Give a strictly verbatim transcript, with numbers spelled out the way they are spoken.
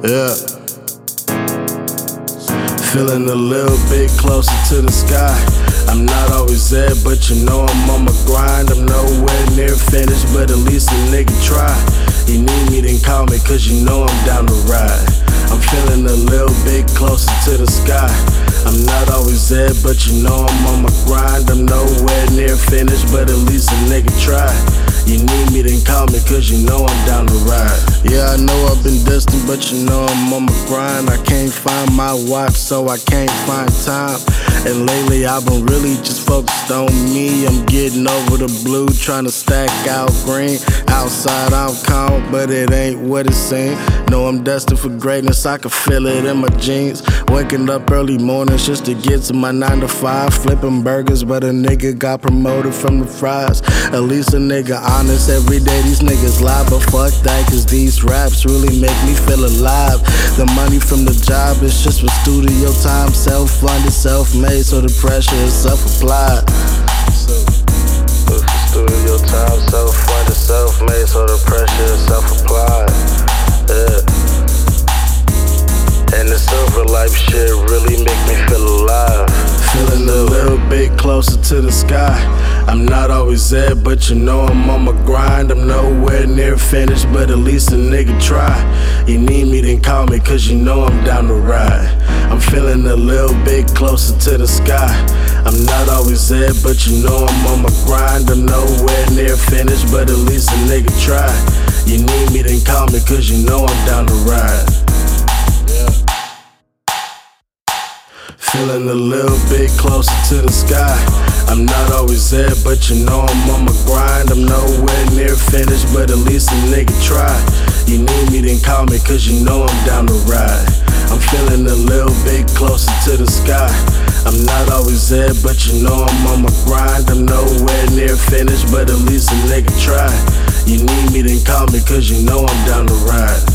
Yeah. Feeling a little bit closer to the sky. I'm not always there, but you know I'm on my grind. I'm nowhere near finished, but at least a nigga try. You need me, then call me, cause you know I'm down to ride. I'm feeling a little bit closer to the sky. I'm not always there, but you know I'm on my grind. I'm nowhere near finished, but at least a nigga try. You need me, then call me, cause you know I'm down to ride. Yeah, I know I've been distant, but you know I'm on my grind. I can't find my watch, so I can't find time. And lately I've been really just focused on me. I'm getting over the blue, trying to stack out green. Outside I'm calm, but it ain't what it seems. Know I'm destined for greatness, I can feel it in my jeans. Waking up early mornings just to get to my nine to five. Flipping burgers, but a nigga got promoted from the fries. At least a nigga honest, every day these niggas lie. But fuck that, cause these raps really make me feel alive. The money from the job is just for studio time. Self-funded, self-made, so the pressure is self-applied. For studio time, self-funded, self-made, so the pressure is self-applied. Yeah. And the silver life shit really make me feel alive. Feeling a little bit closer to the sky. I'm not always there, but you know I'm on my grind. I'm nowhere near finished, but at least a nigga try. You need me, then call me, cause you know I'm down to ride. I'm feeling a little bit closer to the sky. I'm not always there, but you know I'm on my grind. I'm nowhere near finished, but at least a nigga try. You need me, then call me, cause you know I'm down to ride. Feeling a little bit closer to the sky. I'm not always there, but you know I'm on my grind. I'm nowhere near finished, but at least a nigga try. You need me, then call me, cause you know I'm down to ride. I'm feeling a little bit closer to the sky. I'm not always there, but you know I'm on my grind. I'm nowhere near finished, but at least a nigga try. You need me, then call me, cause you know I'm down to ride.